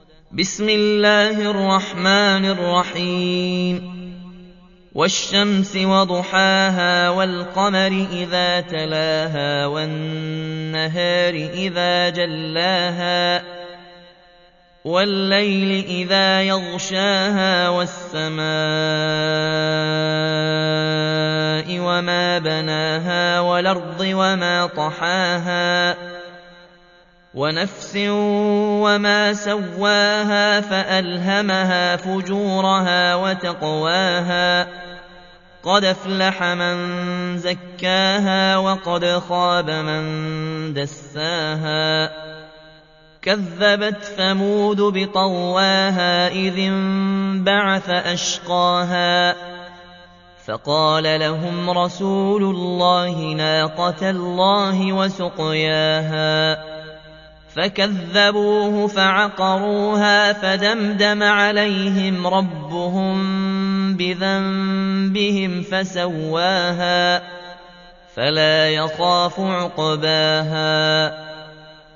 بسم الله الرحمن الرحيم والشمس وضحاها والقمر إذا تلاها والنهار إذا جلاها والليل إذا يغشاها والسماء وما بناها والأرض وما طحاها ونفس وما سواها فألهمها فجورها وتقواها قد أفلح من زكاها وقد خاب من دساها كذبت ثمود بطغواها إذ انبعث أشقاها فقال لهم رسول الله ناقة الله وسقياها فكذبوه فعقروها فدمدم عليهم ربهم بذنبهم فسواها فلا يخاف عقباها